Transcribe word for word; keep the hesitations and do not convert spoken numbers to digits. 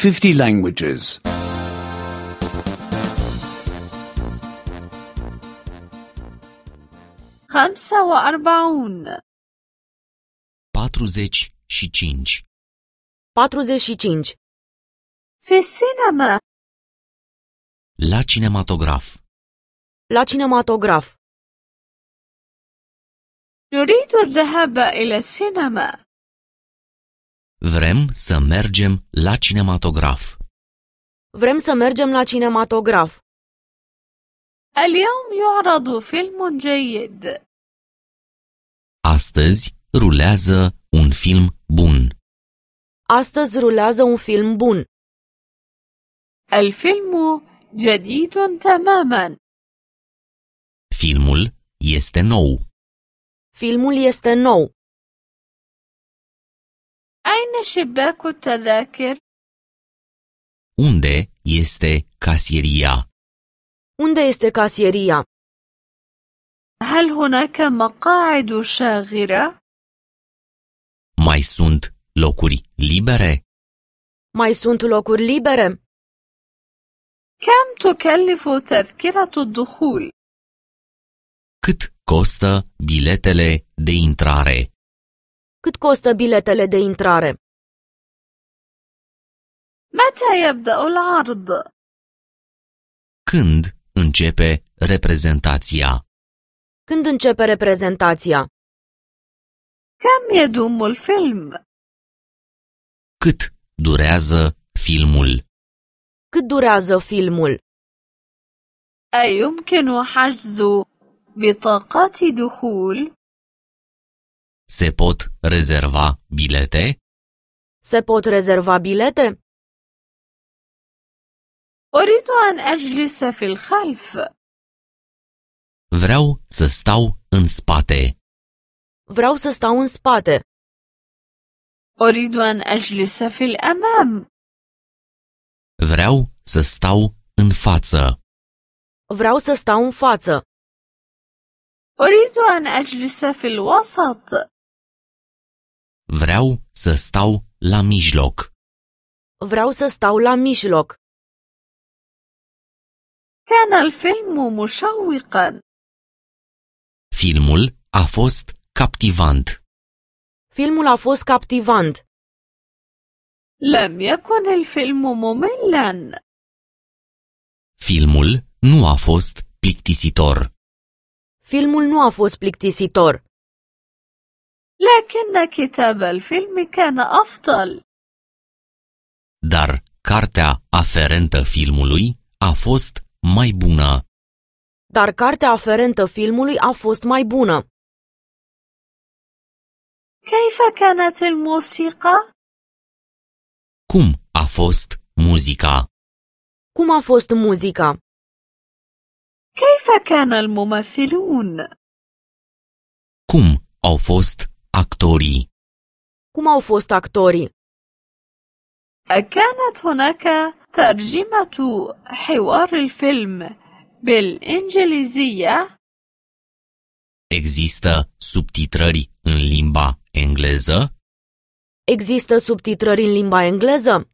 fifty languages. خمسة وأربعون patruzeci și cinci. patruzeci și cinci. في السينما. La cinematograf. La cinematograf. نريد الذهاب إلى السينما. Vrem să mergem la cinematograf. Vrem să mergem la cinematograf. اليوم يعرض فيلم جيد. Astăzi rulează un film bun. Astăzi rulează un film bun. الفيلم جديد تماما. Filmul este nou. Filmul este nou. أين شباك التذاكر؟ Unde este casieria? Unde este casieria? هل هناك مقاعد شاغرة؟ Mai sunt locuri libere? Mai sunt locuri libere? كم تكلف تذكرة الدخول؟ Cât costă biletele de intrare? Cât costă biletele de intrare? متى يبدأ العرض؟ Când începe reprezentația? Când începe reprezentația? كم يدوم الفيلم؟ Cât durează filmul? Cât durează filmul? أيمكن حجز بطاقات دخول؟ Se pot rezerva bilete? Se pot rezerva bilete? أريد أن أجلس في الخلف. Vreau să stau în spate. Vreau să stau în spate. أريد أن أجلس في الأمام. Vreau să stau în față. Vreau să stau în față. أريد أن أجلس في الوسط. Vreau să stau la mijloc. Vreau să stau la mijloc. كان الفيلم مشوقا. Filmul a fost captivant. Filmul a fost captivant. لم يكن الفيلم مملا. Filmul nu a fost plictisitor. Filmul nu a fost plictisitor. لكن كتاب الفيلم كان أفضل. Dar cartea aferentă filmului a fost mai bună. Dar cartea aferentă filmului a fost mai bună. كيف كانت الموسيقى؟ Cum a fost muzica? Cum a fost muzica? كيف كان الممثلون؟ Cum au fost actorii? Cum au fost actorii? أكانت هناك ترجمة حوار الفيلم بالإنجليزية؟ Există subtitrări în limba engleză? Există subtitrări în limba engleză?